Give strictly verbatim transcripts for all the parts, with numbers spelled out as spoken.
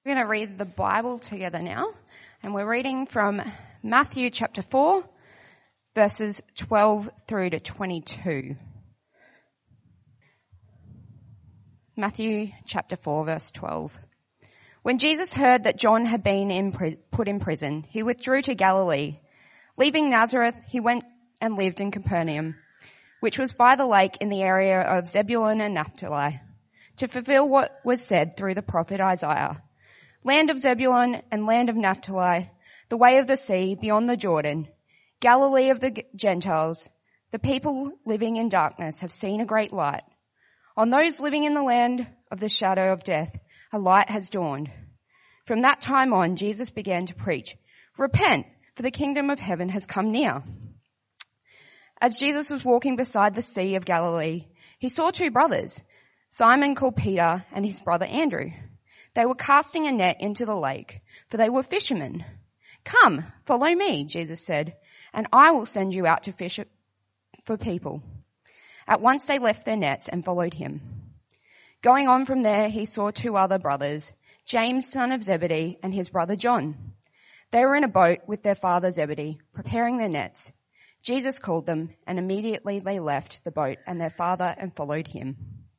We're going to read the Bible together now, and we're reading from Matthew chapter four, verses twelve through to twenty-two. Matthew chapter four, verse twelve. When Jesus heard that John had been in pri- put in prison, he withdrew to Galilee. Leaving Nazareth, he went and lived in Capernaum, which was by the lake in the area of Zebulun and Naphtali, to fulfill what was said through the prophet Isaiah. Land of Zebulun and land of Naphtali, the way of the sea beyond the Jordan, Galilee of the Gentiles, the people living in darkness have seen a great light. On those living in the land of the shadow of death, a light has dawned. From that time on, Jesus began to preach, "Repent, for the kingdom of heaven has come near." As Jesus was walking beside the Sea of Galilee, he saw two brothers, Simon called Peter and his brother Andrew. They were casting a net into the lake, for they were fishermen. "Come, follow me," Jesus said, "and I will send you out to fish for people." At once they left their nets and followed him. Going on from there, he saw two other brothers, James, son of Zebedee, and his brother John. They were in a boat with their father Zebedee, preparing their nets. Jesus called them, and immediately they left the boat and their father and followed him.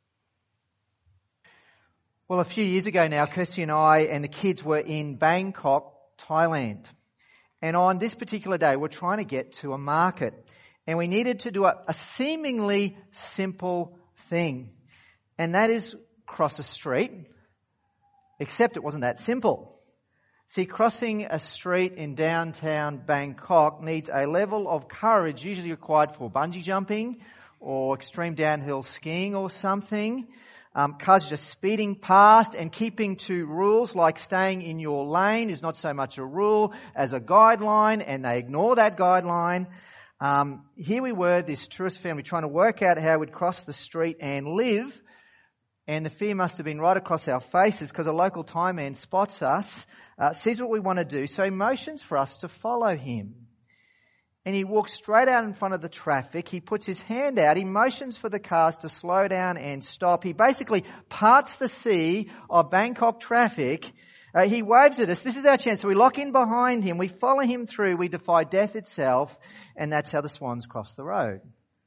Well, a few years ago now, Kirsty and I and the kids were in Bangkok, Thailand. And on this particular day, we're trying to get to a market. And we needed to do a, a seemingly simple thing. And that is cross a street. Except it wasn't that simple. See, crossing a street in downtown Bangkok needs a level of courage usually required for bungee jumping or extreme downhill skiing or something. Um, cars are just speeding past, and keeping to rules like staying in your lane is not so much a rule as a guideline, and they ignore that guideline. Um, here we were, this tourist family, trying to work out how we'd cross the street and live, and the fear must have been right across our faces because a local Thai man spots us, uh, sees what we want to do, so he motions for us to follow him. And he walks straight out in front of the traffic. He puts his hand out. He motions for the cars to slow down and stop. He basically parts the sea of Bangkok traffic. Uh, he waves at us. This is our chance. So we lock in behind him. We follow him through. We defy death itself. And that's how the swans cross the road.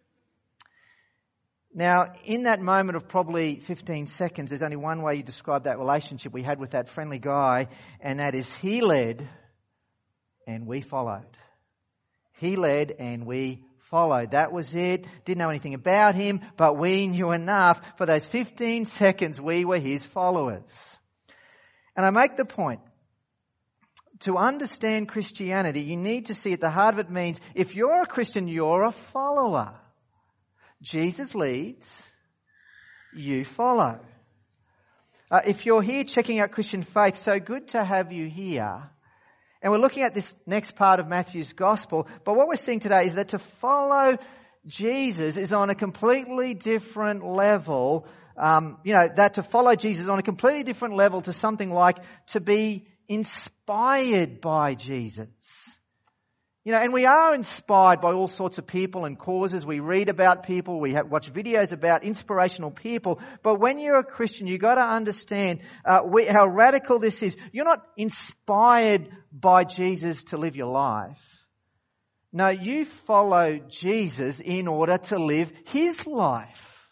Now, in that moment of probably fifteen seconds, there's only one way you describe that relationship we had with that friendly guy. And that is he led and we followed. He led and we followed. That was it. Didn't know anything about him, but we knew enough. For those fifteen seconds, we were his followers. And I make the point, to understand Christianity, you need to see at the heart of it means, if you're a Christian, you're a follower. Jesus leads, you follow. Uh, if you're here checking out Christian faith, so good to have you here. And we're looking at this next part of Matthew's gospel. But what we're seeing today is that to follow Jesus is on a completely different level. Um, you know, that to follow Jesus is on a completely different level to something like to be inspired by Jesus. You know, and we are inspired by all sorts of people and causes. We read about people, we have, watch videos about inspirational people. But when you're a Christian, you've got to understand uh, we, how radical this is. You're not inspired by Jesus to live your life. No, you follow Jesus in order to live his life.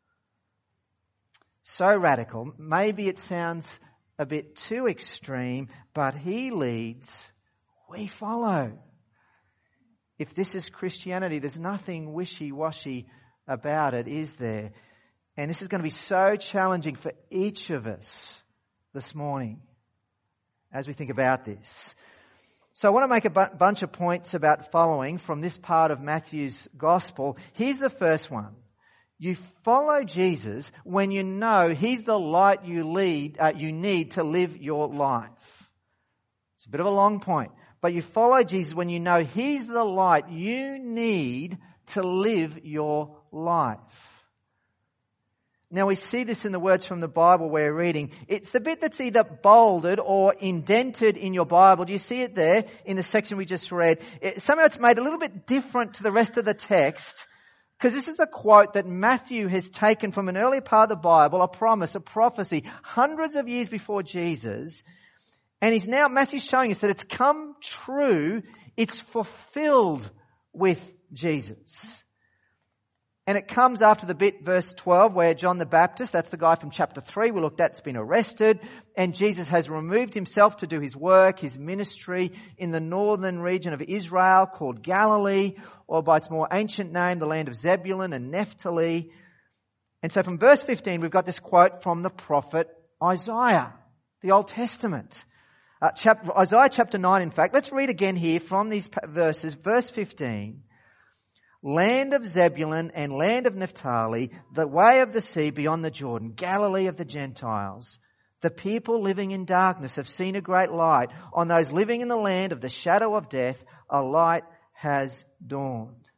So radical. Maybe it sounds a bit too extreme, but he leads, we follow. If this is Christianity, there's nothing wishy-washy about it, is there? And this is going to be so challenging for each of us this morning as we think about this. So I want to make a bu- bunch of points about following from this part of Matthew's gospel. Here's the first one. You follow Jesus when you know he's the light you lead, uh, you need to live your life. It's a bit of a long point. But you follow Jesus when you know he's the light you need to live your life. Now we see this in the words from the Bible we're reading. It's the bit that's either bolded or indented in your Bible. Do you see it there in the section we just read? It, somehow it's made a little bit different to the rest of the text. Because this is a quote that Matthew has taken from an earlier part of the Bible, a promise, a prophecy, hundreds of years before Jesus. And he's now, Matthew's showing us that it's come true, it's fulfilled with Jesus. And it comes after the bit, verse twelve, where John the Baptist, that's the guy from chapter three we looked at, has been arrested, and Jesus has removed himself to do his work, his ministry, in the northern region of Israel called Galilee, or by its more ancient name, the land of Zebulun and Naphtali. And so from verse fifteen, we've got this quote from the prophet Isaiah, the Old Testament. Uh, chapter, Isaiah chapter nine, in fact. Let's read again here from these verses. Verse fifteen. Land of Zebulun and land of Naphtali, the way of the sea beyond the Jordan, Galilee of the Gentiles. The people living in darkness have seen a great light. On those living in the land of the shadow of death, a light has dawned.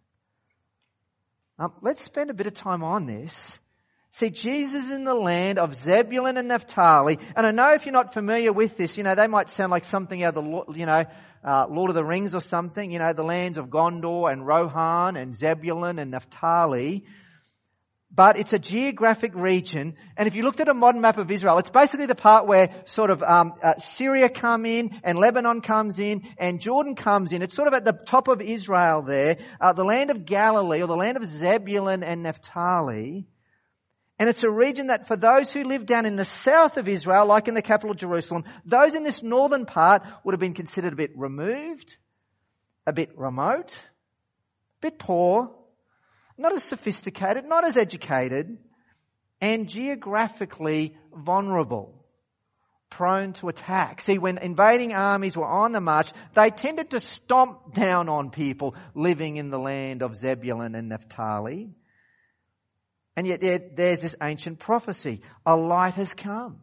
Um, let's spend a bit of time on this. See, Jesus is in the land of Zebulun and Naphtali. And I know if you're not familiar with this, you know, they might sound like something out of the, you know, uh, Lord of the Rings or something. You know, the lands of Gondor and Rohan and Zebulun and Naphtali. But it's a geographic region. And if you looked at a modern map of Israel, it's basically the part where sort of um, uh, Syria come in and Lebanon comes in and Jordan comes in. It's sort of at the top of Israel there. Uh, the land of Galilee or the land of Zebulun and Naphtali. And it's a region that for those who live down in the south of Israel, like in the capital Jerusalem, those in this northern part would have been considered a bit removed, a bit remote, a bit poor, not as sophisticated, not as educated, and geographically vulnerable, prone to attack. See, when invading armies were on the march, they tended to stomp down on people living in the land of Zebulun and Naphtali. And yet there's this ancient prophecy. A light has come.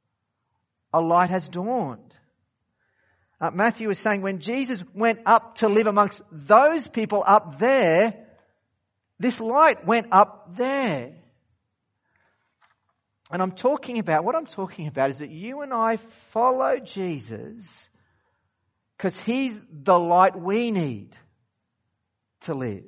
A light has dawned. Uh, Matthew is saying when Jesus went up to live amongst those people up there, this light went up there. And I'm talking about, what I'm talking about is that you and I follow Jesus because he's the light we need to live.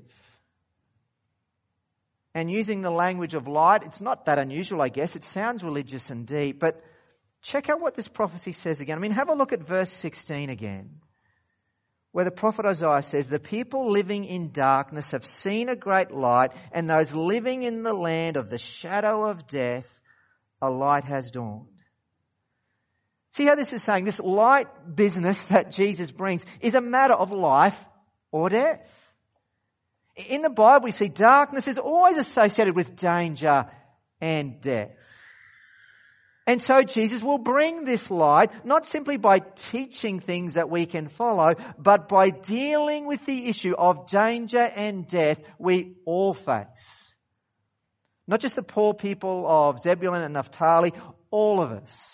And using the language of light, it's not that unusual, I guess. It sounds religious and deep. But check out what this prophecy says again. I mean, have a look at verse sixteen again, where the prophet Isaiah says, the people living in darkness have seen a great light, and those living in the land of the shadow of death, a light has dawned. See how this is saying? This light business that Jesus brings is a matter of life or death. In the Bible, we see darkness is always associated with danger and death. And so Jesus will bring this light, not simply by teaching things that we can follow, but by dealing with the issue of danger and death we all face. Not just the poor people of Zebulun and Naphtali, all of us.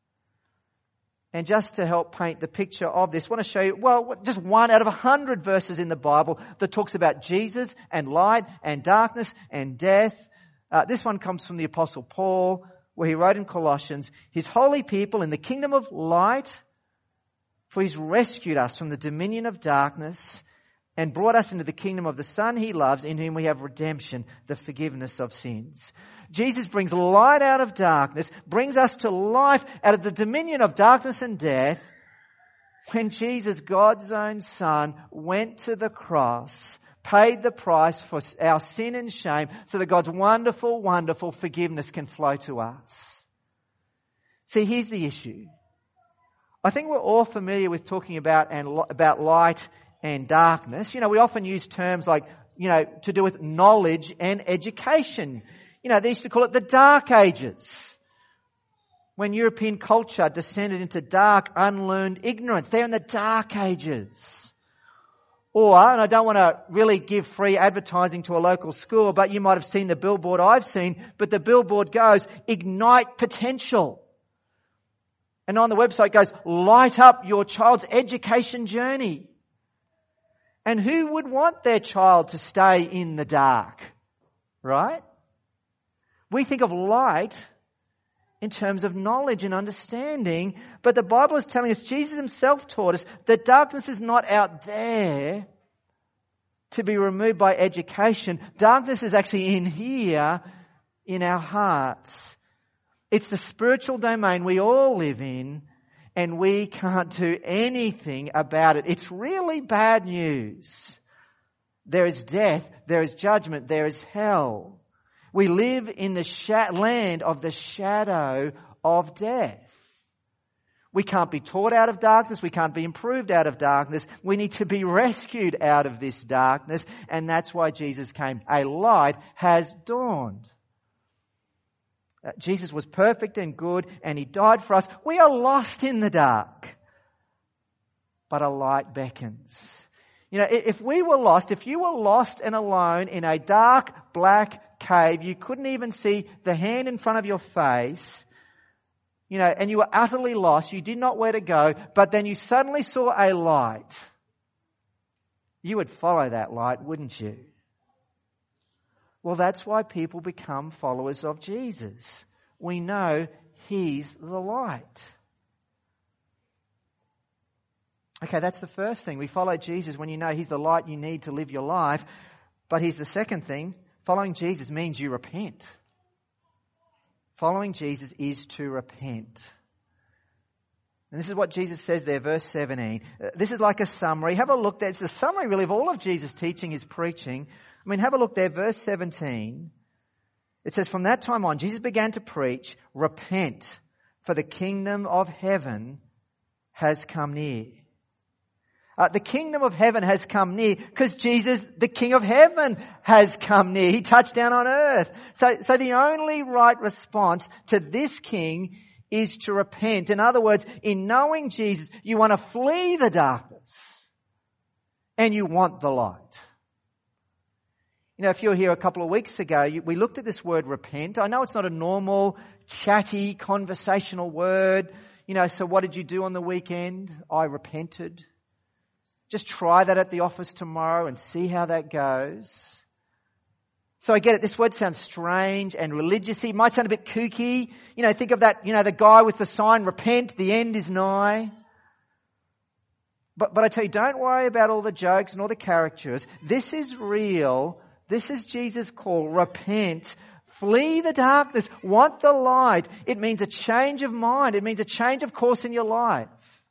And just to help paint the picture of this, I want to show you, well, just one out of a hundred verses in the Bible that talks about Jesus and light and darkness and death. Uh, this one comes from the Apostle Paul, where he wrote in Colossians, his holy people in the kingdom of light, for he's rescued us from the dominion of darkness and brought us into the kingdom of the Son he loves, in whom we have redemption, the forgiveness of sins. Jesus brings light out of darkness, brings us to life out of the dominion of darkness and death. When Jesus, God's own Son, went to the cross, paid the price for our sin and shame, so that God's wonderful, wonderful forgiveness can flow to us. See, here's the issue. I think we're all familiar with talking about and about light and darkness. You know, we often use terms like, you know, to do with knowledge and education. You know, they used to call it the Dark Ages, when European culture descended into dark, unlearned ignorance. They're in the Dark Ages. Or, and I don't want to really give free advertising to a local school, but you might have seen the billboard I've seen, but the billboard goes, ignite potential. And on the website it goes, light up your child's education journey. And who would want their child to stay in the dark? Right? We think of light in terms of knowledge and understanding, but the Bible is telling us, Jesus himself taught us, that darkness is not out there, to be removed by education. Darkness is actually in here, in our hearts. It's the spiritual domain we all live in, and we can't do anything about it. It's really bad news. There is death, there is judgment, there is hell. We live in the sh- land of the shadow of death. We can't be taught out of darkness. We can't be improved out of darkness. We need to be rescued out of this darkness. And that's why Jesus came. A light has dawned. Uh, Jesus was perfect and good, and He died for us. We are lost in the dark, but a light beckons. You know, if we were lost, if you were lost and alone in a dark, black cave, you couldn't even see the hand in front of your face, you know, and you were utterly lost, you did not know where to go, but then you suddenly saw a light, you would follow that light, wouldn't you? Well, that's why people become followers of Jesus. We know He's the light. Okay, that's the first thing. We follow Jesus when you know He's the light you need to live your life. But here's the second thing. Following Jesus means you repent. Following Jesus is to repent. And this is what Jesus says there, verse seventeen. This is like a summary. Have a look there. It's a summary really of all of Jesus' teaching, His preaching. I mean, have a look there, verse seventeen. It says, from that time on, Jesus began to preach, repent, for the kingdom of heaven has come near. Uh, the kingdom of heaven has come near because Jesus, the King of heaven, has come near. He touched down on earth. So, so the only right response to this King is to repent. In other words, in knowing Jesus, you want to flee the darkness and you want the light. You know, if you were here a couple of weeks ago, you, we looked at this word repent. I know it's not a normal, chatty, conversational word. You know, so what did you do on the weekend? I repented. Just try that at the office tomorrow and see how that goes. So I get it. This word sounds strange and religious. It might sound a bit kooky. You know, think of that, you know, the guy with the sign, repent, the end is nigh. But, but I tell you, don't worry about all the jokes and all the caricatures. This is real. This is Jesus' call. Repent. Flee the darkness. Want the light. It means a change of mind. It means a change of course in your life.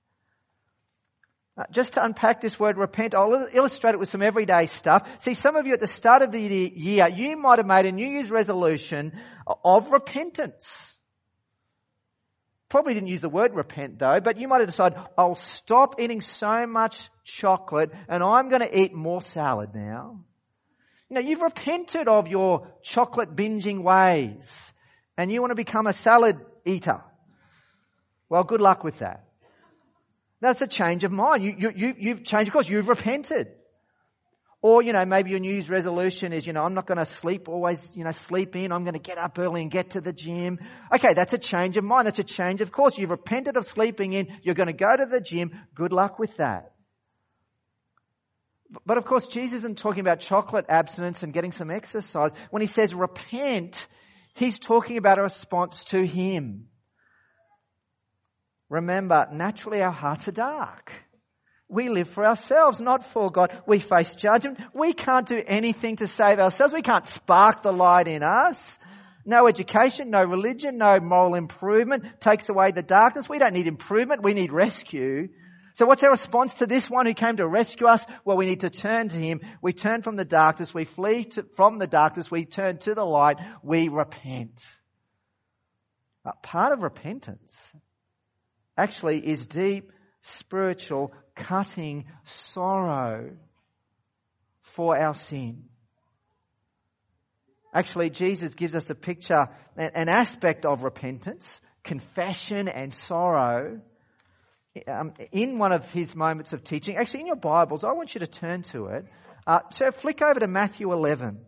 Uh, just to unpack this word repent, I'll illustrate it with some everyday stuff. See, some of you at the start of the year, you might have made a New Year's resolution of repentance. Probably didn't use the word repent though, but you might have decided, I'll stop eating so much chocolate and I'm going to eat more salad now. You know, you've repented of your chocolate binging ways and you want to become a salad eater. Well, good luck with that. That's a change of mind. You, you, you, you've changed, of course, you've repented. Or, you know, maybe your New Year's resolution is, you know, I'm not going to sleep, always, you know, sleep in. I'm going to get up early and get to the gym. Okay, that's a change of mind. That's a change of course. You've repented of sleeping in. You're going to go to the gym. Good luck with that. But of course, Jesus isn't talking about chocolate abstinence and getting some exercise. When He says repent, He's talking about a response to Him. Remember, naturally our hearts are dark. We live for ourselves, not for God. We face judgment. We can't do anything to save ourselves. We can't spark the light in us. No education, no religion, no moral improvement takes away the darkness. We don't need improvement. We need rescue. So what's our response to this one who came to rescue us? Well, we need to turn to Him. We turn from the darkness. We flee to, from the darkness. We turn to the light. We repent. But part of repentance actually is deep, spiritual, cutting sorrow for our sin. Actually, Jesus gives us a picture, an aspect of repentance, confession and sorrow, um, in one of His moments of teaching. Actually, in your Bibles, I want you to turn to it. Uh, so flick over to Matthew eleven.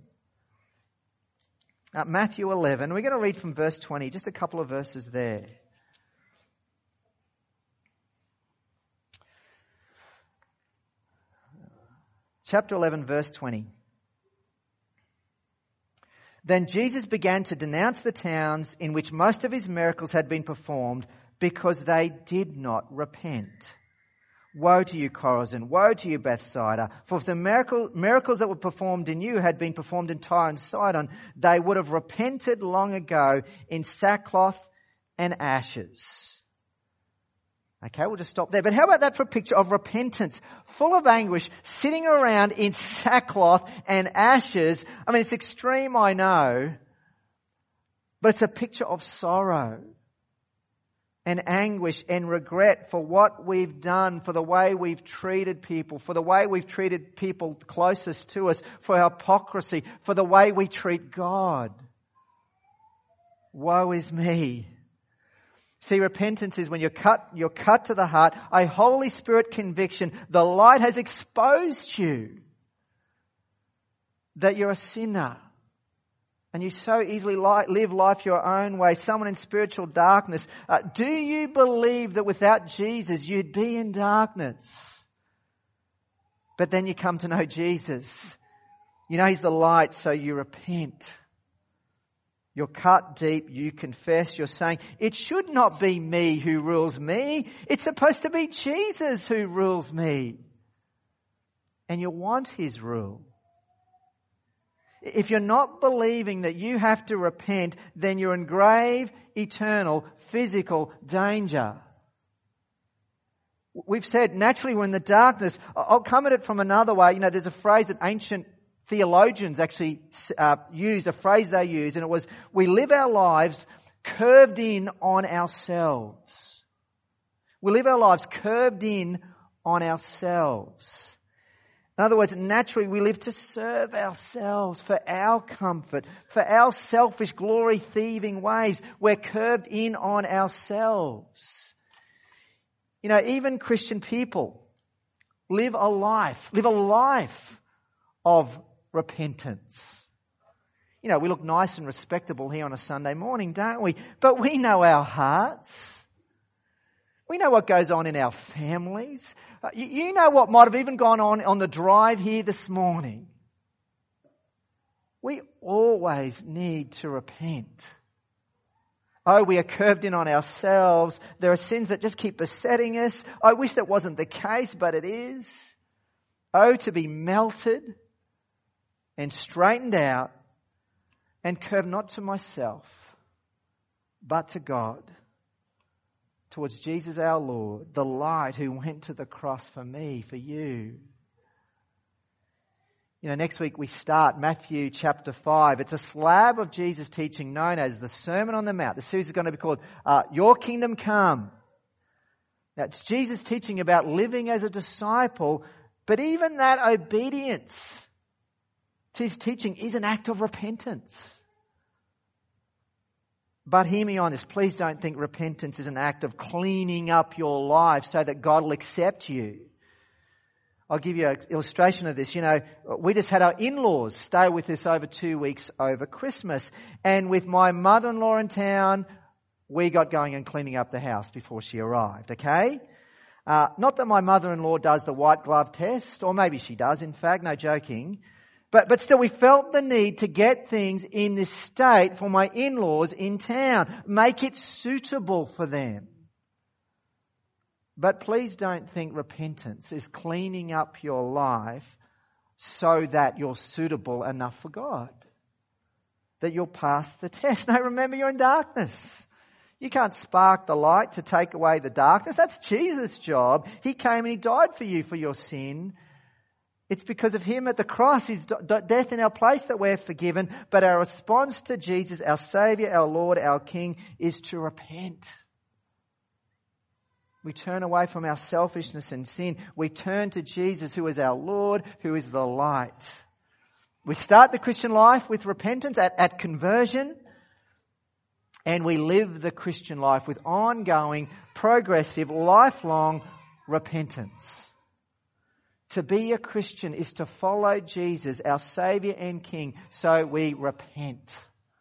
Uh, Matthew eleven. We're going to read from verse twenty, just a couple of verses there. Chapter eleven, verse twenty. Then Jesus began to denounce the towns in which most of His miracles had been performed because they did not repent. Woe to you, Chorazin! Woe to you, Bethsaida! For if the miracle, miracles that were performed in you had been performed in Tyre and Sidon, they would have repented long ago in sackcloth and ashes. Okay, we'll just stop there. But how about that for a picture of repentance? Full of anguish, sitting around in sackcloth and ashes. I mean, it's extreme, I know. But it's a picture of sorrow and anguish and regret for what we've done, for the way we've treated people, for the way we've treated people closest to us, for our hypocrisy, for the way we treat God. Woe is me. See, repentance is when you're cut, you're cut to the heart, a Holy Spirit conviction. The light has exposed you that you're a sinner. And you so easily live life your own way, someone in spiritual darkness. Uh, do you believe that without Jesus you'd be in darkness? But then you come to know Jesus. You know He's the light, so you repent. You're cut deep, you confess, you're saying, it should not be me who rules me. It's supposed to be Jesus who rules me. And you want His rule. If you're not believing that you have to repent, then you're in grave, eternal, physical danger. We've said, naturally, we're in the darkness. I'll come at it from another way. You know, there's a phrase that ancient theologians actually uh, used, a phrase they used, and it was, we live our lives curved in on ourselves. We live our lives curved in on ourselves. In other words, naturally we live to serve ourselves, for our comfort, for our selfish glory-thieving ways. We're curved in on ourselves. You know, even Christian people live a life, live a life of repentance. You know, we look nice and respectable here on a Sunday morning, don't we? But we know our hearts. We know what goes on in our families. You, you know what might have even gone on on the drive here this morning. We always need to repent. Oh, we are curved in on ourselves. There are sins that just keep besetting us. I wish that wasn't the case, but it is. Oh, to be melted and straightened out and curved not to myself, but to God. Towards Jesus our Lord, the light who went to the cross for me, for you. You know, next week we start Matthew chapter five. It's a slab of Jesus' teaching known as the Sermon on the Mount. The series is going to be called uh, Your Kingdom Come. That's Jesus teaching about living as a disciple, but even that obedience to His teaching is an act of repentance. But hear me on this. Please don't think repentance is an act of cleaning up your life so that God will accept you. I'll give you an illustration of this. You know, we just had our in-laws stay with us over two weeks over Christmas. And with my mother-in-law in town, we got going and cleaning up the house before she arrived, okay? Uh, not that my mother-in-law does the white glove test, or maybe she does, in fact, no joking. But but still, we felt the need to get things in this state for my in-laws in town. Make it suitable for them. But please don't think repentance is cleaning up your life so that you're suitable enough for God. That you'll pass the test. No, remember, you're in darkness. You can't spark the light to take away the darkness. That's Jesus' job. He came and He died for you for your sin. It's because of Him at the cross, His death in our place, that we're forgiven. But our response to Jesus, our Saviour, our Lord, our King, is to repent. We turn away from our selfishness and sin. We turn to Jesus, who is our Lord, who is the light. We start the Christian life with repentance at, at conversion. And we live the Christian life with ongoing, progressive, lifelong repentance. To be a Christian is to follow Jesus, our Saviour and King, so we repent.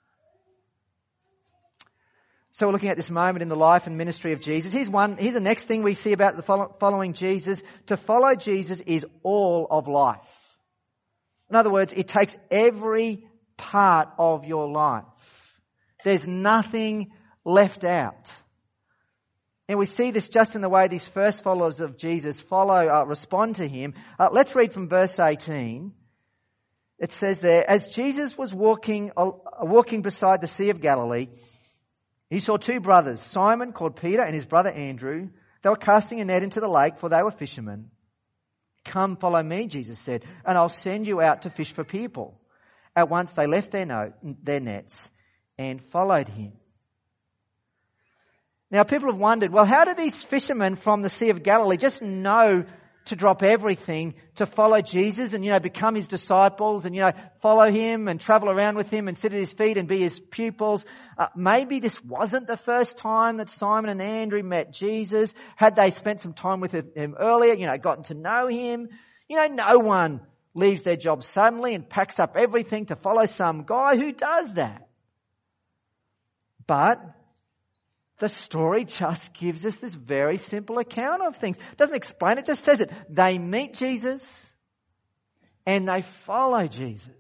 So we're looking at this moment in the life and ministry of Jesus. Here's one. Here's the next thing we see about the follow, following Jesus. To follow Jesus is all of life. In other words, it takes every part of your life. There's nothing left out. And we see this just in the way these first followers of Jesus follow, uh, respond to him. Uh, let's read from verse eighteen. It says there, as Jesus was walking, uh, walking beside the Sea of Galilee, he saw two brothers, Simon called Peter and his brother Andrew. They were casting a net into the lake, for they were fishermen. Come, follow me, Jesus said, and I'll send you out to fish for people. At once they left their, note, their nets and followed him. Now people have wondered, well, how do these fishermen from the Sea of Galilee just know to drop everything to follow Jesus and, you know, become his disciples and, you know, follow him and travel around with him and sit at his feet and be his pupils? Uh, maybe this wasn't the first time that Simon and Andrew met Jesus. Had they spent some time with him earlier, you know, gotten to know him? You know, no one leaves their job suddenly and packs up everything to follow some guy. Who does that? But the story just gives us this very simple account of things. It doesn't explain it, just says it. They meet Jesus and they follow Jesus.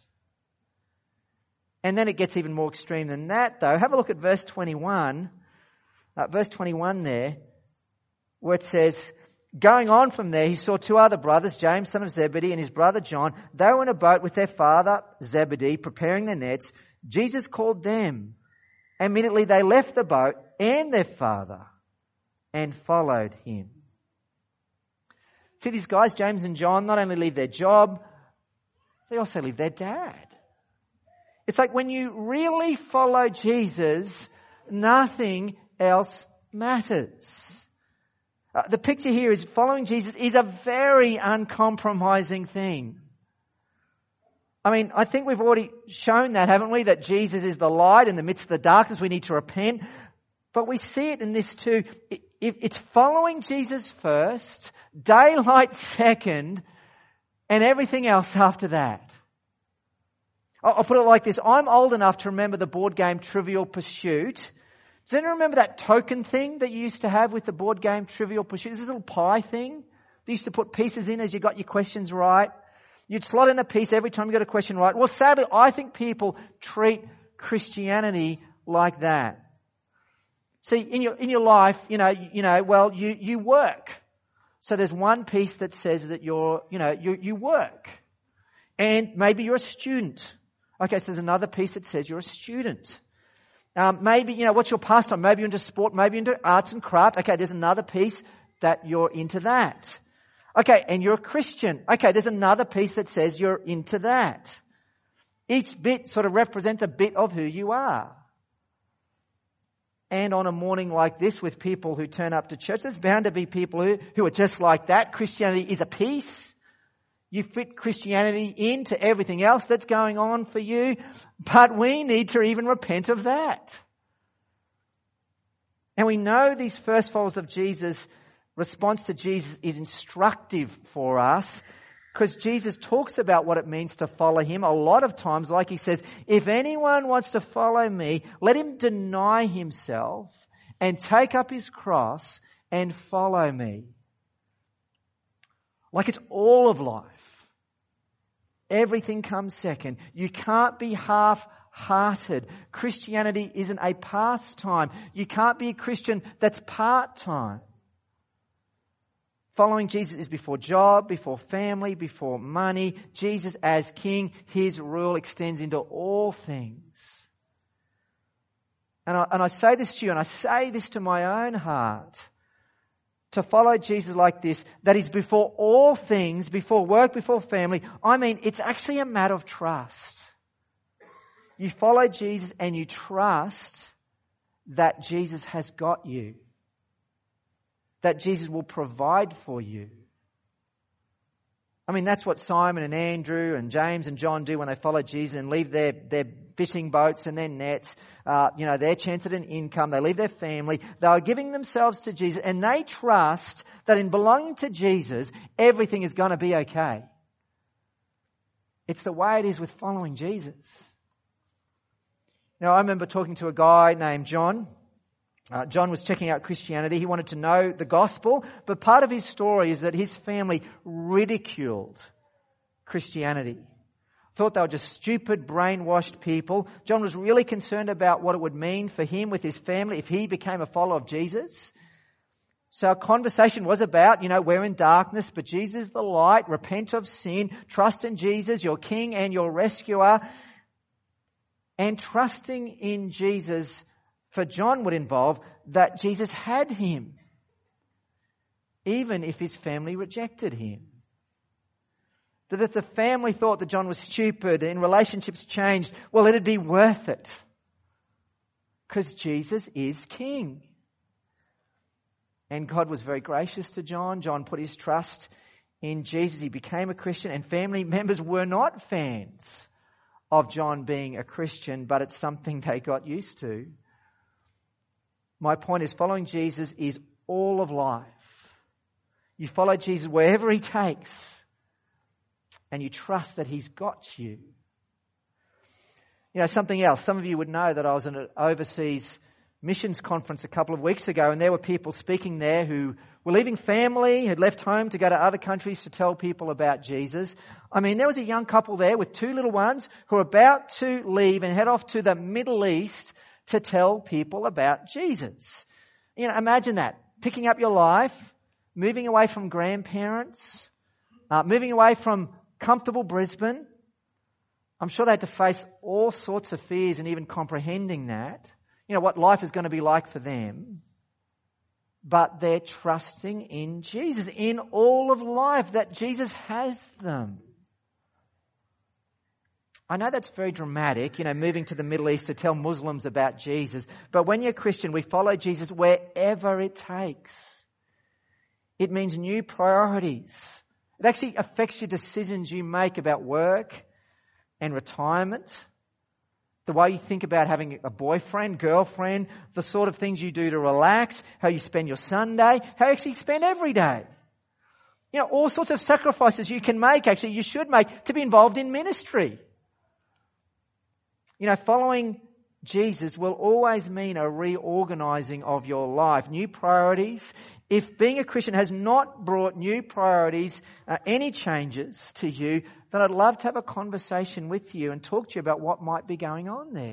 And then it gets even more extreme than that, though. Have a look at verse twenty-one. Uh, verse twenty-one there, where it says, going on from there, he saw two other brothers, James, son of Zebedee, and his brother John. They were in a boat with their father, Zebedee, preparing their nets. Jesus called them. Immediately they left the boat and their father and followed him. See, these guys, James and John, not only leave their job, they also leave their dad. It's like when you really follow Jesus, nothing else matters. Uh, the picture here is following Jesus is a very uncompromising thing. I mean, I think we've already shown that, haven't we? That Jesus is the light in the midst of the darkness. We need to repent. But we see it in this too. It's following Jesus first, daylight second, and everything else after that. I'll put it like this. I'm old enough to remember the board game Trivial Pursuit. Does anyone remember that token thing that you used to have with the board game Trivial Pursuit? This little pie thing. They used to put pieces in as you got your questions right. You'd slot in a piece every time you got a question right. Well, sadly, I think people treat Christianity like that. See, in your in your life, you know, you, you know, well, you, you work. So there's one piece that says that you're, you know, you you work, and maybe you're a student. Okay, so there's another piece that says you're a student. Um, maybe, you know, what's your pastime? Maybe you're into sport. Maybe you're into arts and craft. Okay, there's another piece that you're into that. Okay, and you're a Christian. Okay, there's another piece that says you're into that. Each bit sort of represents a bit of who you are. And on a morning like this with people who turn up to church, there's bound to be people who, who are just like that. Christianity is a piece. You fit Christianity into everything else that's going on for you. But we need to even repent of that. And we know these first followers of Jesus' response to Jesus is instructive for us, because Jesus talks about what it means to follow him a lot of times. Like he says, if anyone wants to follow me, let him deny himself and take up his cross and follow me. Like it's all of life. Everything comes second. You can't be half-hearted. Christianity isn't a pastime. You can't be a Christian that's part-time. Following Jesus is before job, before family, before money. Jesus as King, his rule extends into all things. And I, and I say this to you, and I say this to my own heart. To follow Jesus like this, that is before all things, before work, before family, I mean, it's actually a matter of trust. You follow Jesus and you trust that Jesus has got you. That Jesus will provide for you. I mean, that's what Simon and Andrew and James and John do when they follow Jesus and leave their, their fishing boats and their nets, uh, you know, their chance at an income. They leave their family. They are giving themselves to Jesus, and they trust that in belonging to Jesus, everything is going to be okay. It's the way it is with following Jesus. Now, I remember talking to a guy named John. Uh, John was checking out Christianity. He wanted to know the gospel, but part of his story is that his family ridiculed Christianity. Thought they were just stupid, brainwashed people. John was really concerned about what it would mean for him with his family if he became a follower of Jesus. So our conversation was about, you know, we're in darkness, but Jesus is the light. Repent of sin. Trust in Jesus, your King and your rescuer. And trusting in Jesus for John would involve that Jesus had him, even if his family rejected him. That if the family thought that John was stupid and relationships changed, well, it'd be worth it. Because Jesus is King. And God was very gracious to John. John put his trust in Jesus. He became a Christian, and family members were not fans of John being a Christian, but it's something they got used to. My point is, following Jesus is all of life. You follow Jesus wherever he takes, and you trust that he's got you. You know, something else. Some of you would know that I was in an overseas missions conference a couple of weeks ago, and there were people speaking there who were leaving family, had left home to go to other countries to tell people about Jesus. I mean, there was a young couple there with two little ones who were about to leave and head off to the Middle East to tell people about Jesus. You know, imagine that. Picking up your life, moving away from grandparents, uh, moving away from comfortable Brisbane. I'm sure they had to face all sorts of fears and even comprehending that. You know, what life is going to be like for them. But they're trusting in Jesus, in all of life, that Jesus has them. I know that's very dramatic, you know, moving to the Middle East to tell Muslims about Jesus. But when you're a Christian, we follow Jesus wherever it takes. It means new priorities. It actually affects your decisions you make about work and retirement. The way you think about having a boyfriend, girlfriend, the sort of things you do to relax, how you spend your Sunday, how you actually spend every day. You know, all sorts of sacrifices you can make, actually, you should make to be involved in ministry. You know, following Jesus will always mean a reorganizing of your life, new priorities. If being a Christian has not brought new priorities, uh, any changes to you, then I'd love to have a conversation with you and talk to you about what might be going on there.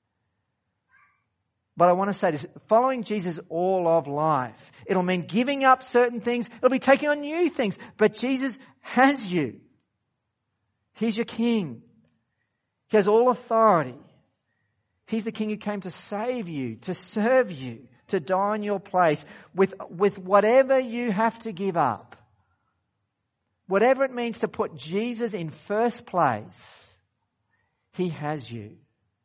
But I want to say this, following Jesus all of life, it'll mean giving up certain things, it'll be taking on new things, but Jesus has you. He's your King. He has all authority. He's the King who came to save you, to serve you, to die in your place with, with whatever you have to give up. Whatever it means to put Jesus in first place, he has you.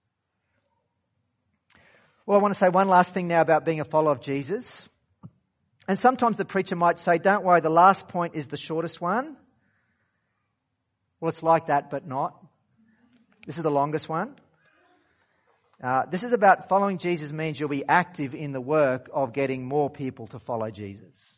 Well, I want to say one last thing now about being a follower of Jesus. And sometimes the preacher might say, don't worry, the last point is the shortest one. Well, it's like that, but not. This is the longest one. Uh, this is about following Jesus means you'll be active in the work of getting more people to follow Jesus.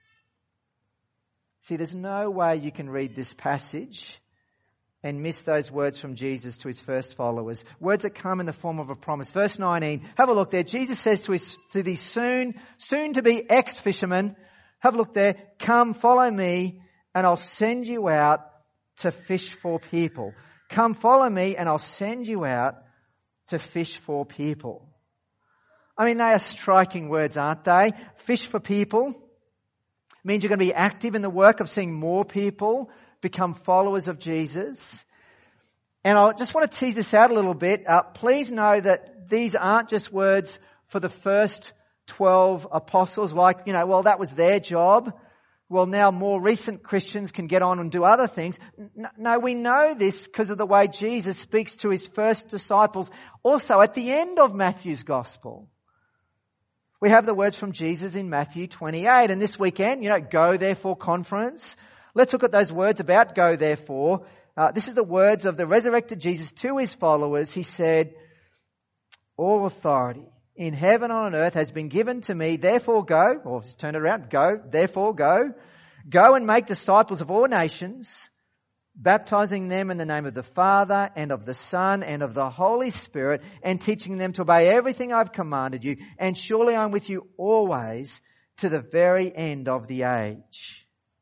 See, there's no way you can read this passage and miss those words from Jesus to his first followers. Words that come in the form of a promise. Verse nineteen, have a look there. Jesus says to his, to these soon, soon to be ex-fishermen, have a look there, come follow me and I'll send you out to fish for people. Come follow me and I'll send you out to fish for people. I mean, they are striking words, aren't they? Fish for people means you're going to be active in the work of seeing more people become followers of Jesus. And I just want to tease this out a little bit. Uh, please know that these aren't just words for the first twelve apostles, like, you know, well, that was their job. Well, now more recent Christians can get on and do other things. No, we know this because of the way Jesus speaks to his first disciples. Also, at the end of Matthew's Gospel, we have the words from Jesus in Matthew twenty-eight. And this weekend, you know, Go Therefore conference. Let's look at those words about Go Therefore. Uh, this is the words of the resurrected Jesus to his followers. He said, all authority in heaven and on earth has been given to me. Therefore go, or just turn it around, go, therefore go. Go and make disciples of all nations, baptizing them in the name of the Father and of the Son and of the Holy Spirit, and teaching them to obey everything I've commanded you. And surely I'm with you always to the very end of the age.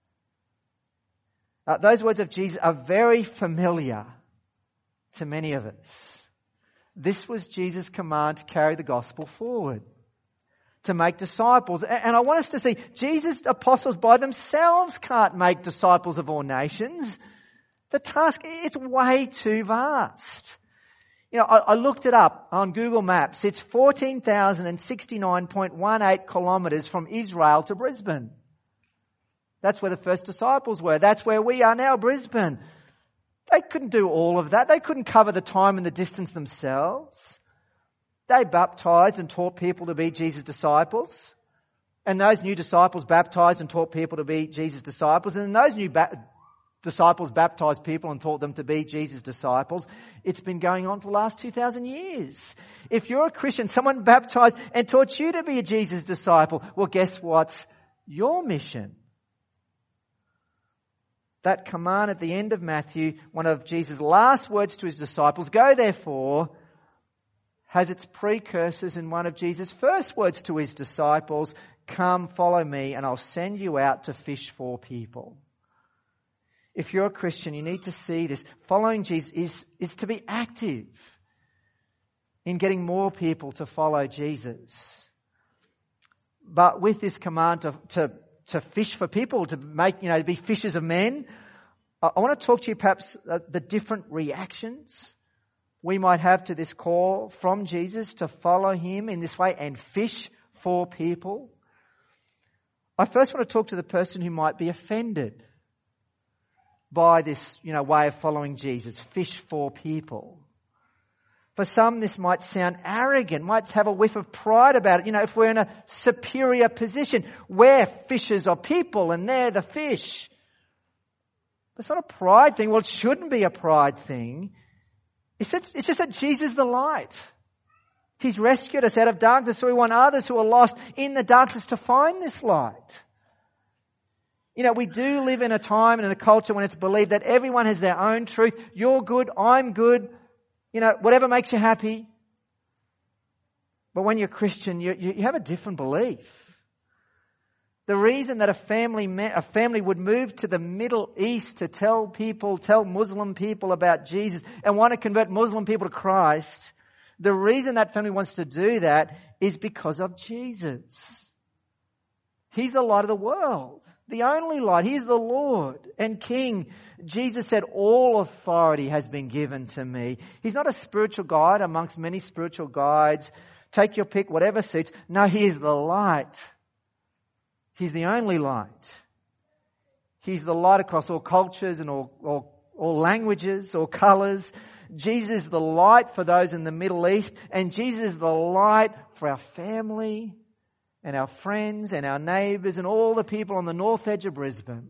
Uh, those words of Jesus are very familiar to many of us. This was Jesus' command to carry the gospel forward. to make disciples. And I want us to see Jesus' apostles by themselves can't make disciples of all nations. The task, it's way too vast. You know, I, I looked it up on Google Maps. It's fourteen thousand sixty-nine point one eight kilometres from Israel to Brisbane. That's where the first disciples were. That's where we are now, Brisbane. They couldn't do all of that. They couldn't cover the time and the distance themselves. They baptized and taught people to be Jesus' disciples. And those new disciples baptized and taught people to be Jesus' disciples. And those new ba- disciples baptized people and taught them to be Jesus' disciples. It's been going on for the last two thousand years. If you're a Christian, someone baptized and taught you to be a Jesus disciple, well, guess what's your mission? That command at the end of Matthew, one of Jesus' last words to his disciples, go therefore, has its precursors in one of Jesus' first words to his disciples, come, follow me, and I'll send you out to fish for people. If you're a Christian, you need to see this. Following Jesus is, is to be active in getting more people to follow Jesus. But with this command to, to, to fish for people, to make, you know, to be fishers of men, I, I want to talk to you perhaps uh, the different reactions we might have to this call from Jesus to follow him in this way and fish for people. I first want to talk to the person who might be offended by this, you know, way of following Jesus, fish for people. For some, this might sound arrogant, might have a whiff of pride about it. You know, if we're in a superior position, we're fishers of people and they're the fish. But it's not a pride thing. Well, it shouldn't be a pride thing. It's just, it's just that Jesus is the light. He's rescued us out of darkness, so we want others who are lost in the darkness to find this light. You know, we do live in a time and in a culture when it's believed that everyone has their own truth. You're good, I'm good, you know, whatever makes you happy. But when you're Christian, you, you have a different belief. The reason that a family a family would move to the Middle East to tell people, tell Muslim people about Jesus and want to convert Muslim people to Christ, the reason that family wants to do that is because of Jesus. He's the light of the world, the only light. He's the Lord and King. Jesus said, all authority has been given to me. He's not a spiritual guide amongst many spiritual guides. Take your pick, whatever suits. No, he is the light. He's the only light. He's the light across all cultures and all, all, all languages, all colours. Jesus is the light for those in the Middle East, and Jesus is the light for our family and our friends and our neighbours and all the people on the north edge of Brisbane.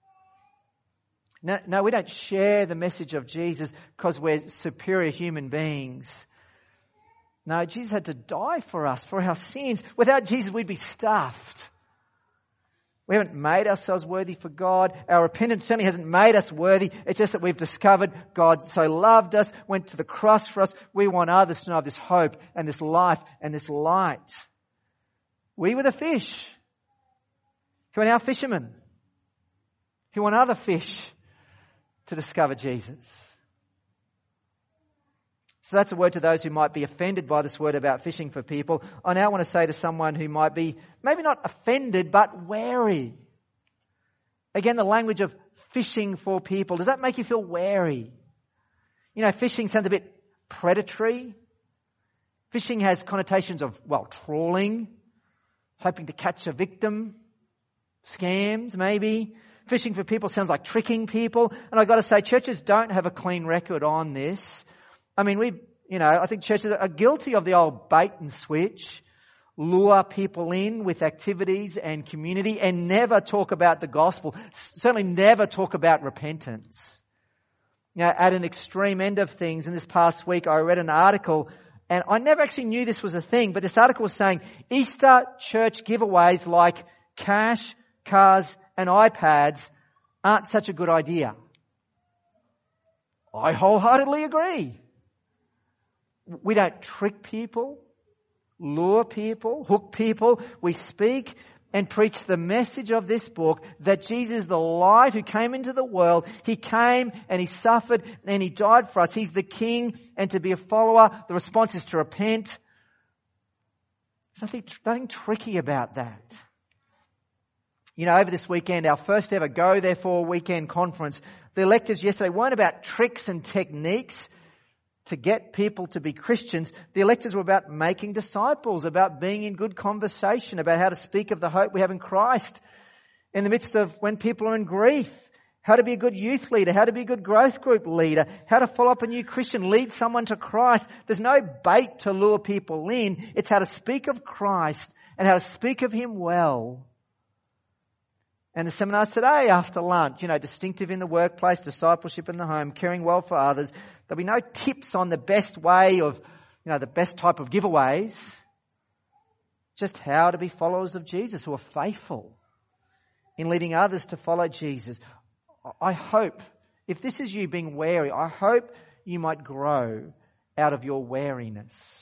No, no, we don't share the message of Jesus because we're superior human beings. No, Jesus had to die for us, for our sins. Without Jesus, we'd be stuffed. We haven't made ourselves worthy for God. Our repentance certainly hasn't made us worthy. It's just that we've discovered God so loved us, went to the cross for us. We want others to know of this hope and this life and this light. We were the fish who are now fishermen, who want other fish to discover Jesus. So that's a word to those who might be offended by this word about fishing for people. I now want to say to someone who might be maybe not offended but wary. Again, the language of fishing for people. Does that make you feel wary? You know, fishing sounds a bit predatory. Fishing has connotations of, well, trawling, hoping to catch a victim, scams maybe. Fishing for people sounds like tricking people. And I've got to say, churches don't have a clean record on this. I mean, we, you know, I think churches are guilty of the old bait and switch, lure people in with activities and community and never talk about the gospel, certainly never talk about repentance. You know, at an extreme end of things, in this past week I read an article, and I never actually knew this was a thing, but this article was saying Easter church giveaways like cash, cars and iPads aren't such a good idea. I wholeheartedly agree. We don't trick people, lure people, hook people. We speak and preach the message of this book that Jesus is the light who came into the world. He came and he suffered and he died for us. He's the King, and to be a follower, the response is to repent, There's nothing, nothing tricky about that. You know, over this weekend, our first ever Go Therefore weekend conference, the electives yesterday weren't about tricks and techniques to get people to be Christians. The electives were about making disciples, about being in good conversation, about how to speak of the hope we have in Christ in the midst of when people are in grief, how to be a good youth leader, how to be a good growth group leader, how to follow up a new Christian, lead someone to Christ. There's no bait to lure people in. It's how to speak of Christ and how to speak of Him well. And the seminars today after lunch, you know, distinctive in the workplace, discipleship in the home, caring well for others. There'll be no tips on the best way of, you know, the best type of giveaways. Just how to be followers of Jesus who are faithful in leading others to follow Jesus. I hope, if this is you being wary, I hope you might grow out of your wariness.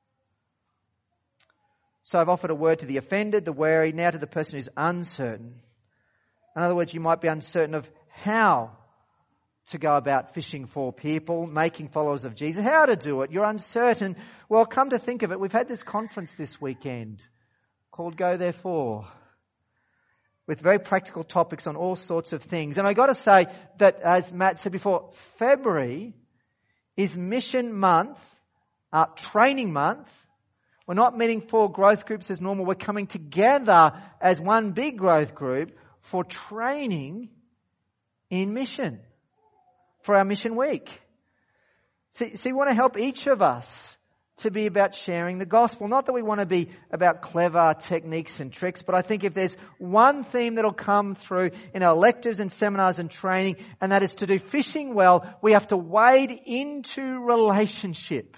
So I've offered a word to the offended, the wary, now to the person who's uncertain. In other words, you might be uncertain of how to go about fishing for people, making followers of Jesus, how to do it. You're uncertain. Well, come to think of it, we've had this conference this weekend called Go Therefore, with very practical topics on all sorts of things. And I got to say that, as Matt said before, February is mission month, uh, training month. We're not meeting for growth groups as normal. We're coming together as one big growth group for training in mission, for our mission week. See, see, we want to help each of us to be about sharing the gospel. Not that we want to be about clever techniques and tricks, but I think if there's one theme that'll come through in our electives and seminars and training, and that is to do fishing well, we have to wade into relationship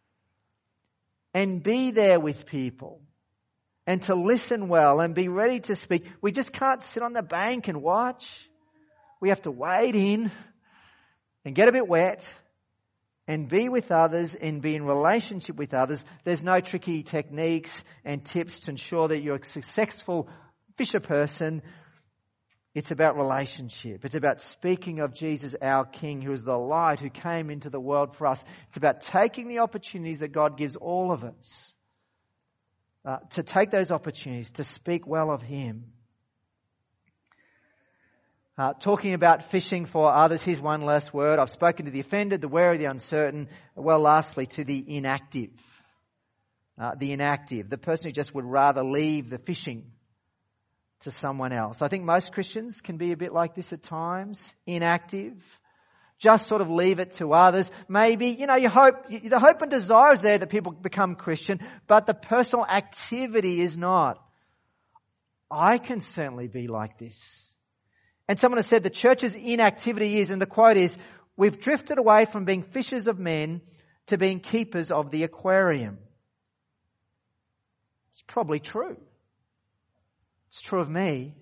and be there with people and to listen well and be ready to speak. We just can't sit on the bank and watch. We have to wade in and get a bit wet and be with others and be in relationship with others. There's no tricky techniques and tips to ensure that you're a successful fisher person. It's about relationship. It's about speaking of Jesus, our King, who is the light, who came into the world for us. It's about taking the opportunities that God gives all of us, uh, to take those opportunities to speak well of Him. Uh, talking about fishing for others, here's one last word. I've spoken to the offended, the wary, the uncertain. Well, lastly, to the inactive. Uh, the inactive, the person who just would rather leave the fishing to someone else. I think most Christians can be a bit like this at times, inactive. Just sort of leave it to others. Maybe, you know, you hope, the hope and desire is there that people become Christian, but the personal activity is not. I can certainly be like this. And someone has said the church's inactivity is, and the quote is, we've drifted away from being fishers of men to being keepers of the aquarium. It's probably true. It's true of me.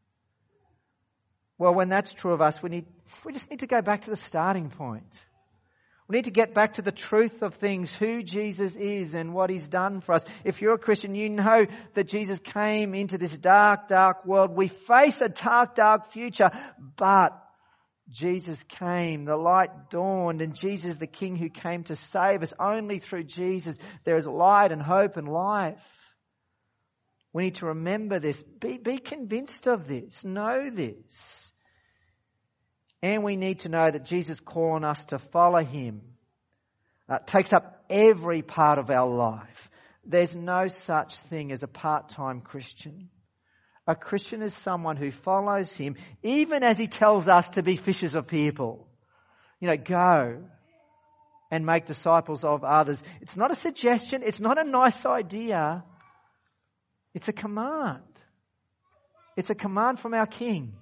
Well, when that's true of us, we need, we just need to go back to the starting point. We need to get back to the truth of things, who Jesus is and what He's done for us. If you're a Christian, you know that Jesus came into this dark, dark world. We face a dark, dark future, but Jesus came, the light dawned, and Jesus, the King who came to save us. Only through Jesus there is light and hope and life. We need to remember this. Be, be convinced of this. Know this. And we need to know that Jesus calling us to follow Him uh, takes up every part of our life. There's no such thing as a part-time Christian. A Christian is someone who follows Him, even as He tells us to be fishers of people. You know, go and make disciples of others. It's not a suggestion. It's not a nice idea. It's a command. It's a command from our King.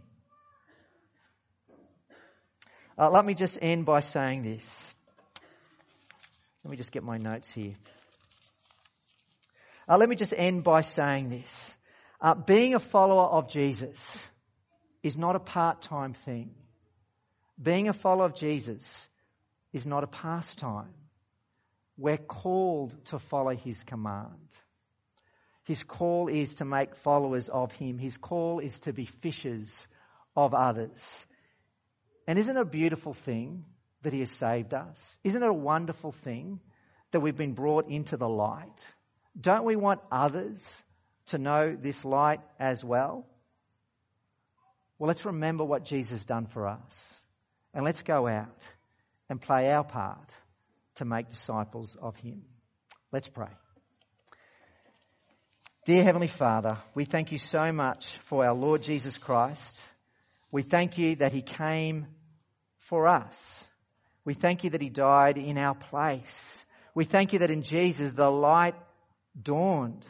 Uh, let me just end by saying this. Let me just get my notes here. Uh, let me just end by saying this. Uh, being a follower of Jesus is not a part-time thing. Being a follower of Jesus is not a pastime. We're called to follow His command. His call is to make followers of Him. His call is to be fishers of others. And isn't it a beautiful thing that He has saved us? Isn't it a wonderful thing that we've been brought into the light? Don't we want others to know this light as well? Well, let's remember what Jesus has done for us. And let's go out and play our part to make disciples of him. Let's pray. Dear Heavenly Father, we thank you so much for our Lord Jesus Christ. We thank you that he came for us. We thank you that he died in our place. We thank you that in Jesus the light dawned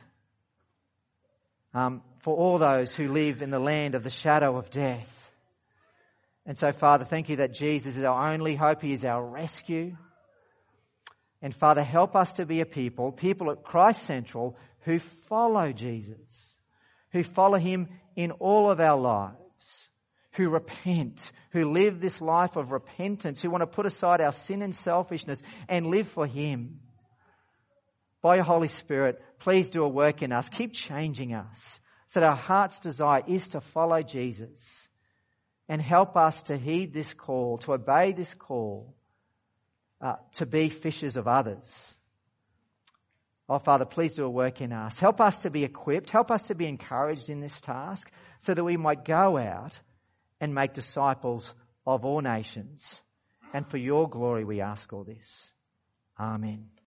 um, for all those who live in the land of the shadow of death. And so, Father, thank you that Jesus is our only hope. He is our rescue. And Father, help us to be a people, people at Christ Central, who follow Jesus, who follow him in all of our lives, who repent, who live this life of repentance, who want to put aside our sin and selfishness and live for him. By your Holy Spirit, please do a work in us. Keep changing us so that our heart's desire is to follow Jesus. And help us to heed this call, to obey this call, uh, to be fishers of others. Oh, Father, please do a work in us. Help us to be equipped. Help us to be encouraged in this task so that we might go out and make disciples of all nations. And for your glory we ask all this. Amen.